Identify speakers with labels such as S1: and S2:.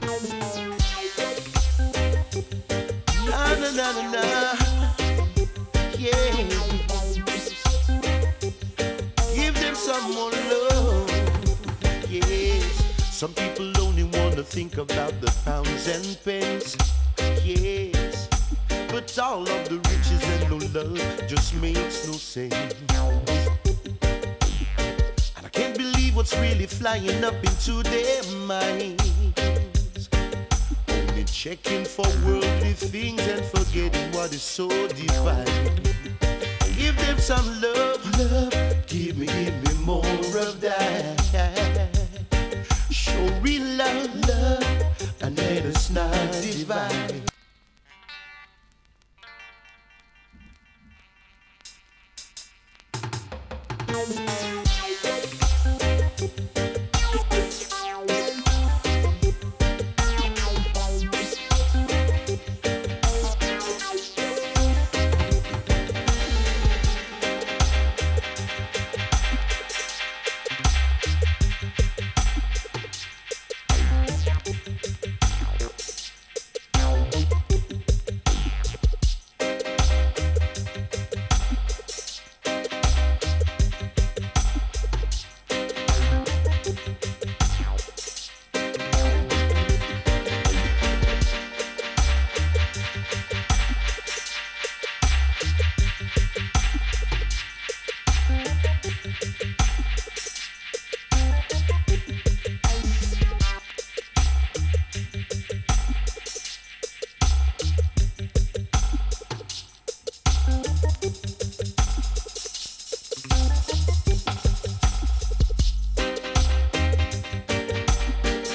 S1: Na na na na na. Yeah. Give them some more love. Yes. Some people only wanna think about the pounds and pence. Yes. But all of the riches and no love just makes no sense. And I can't believe what's really flying up into their minds. Only checking for worldly things and forgetting what is so divine. Give them some love, love. Give me more of that. Show real love, love, and let us not divide.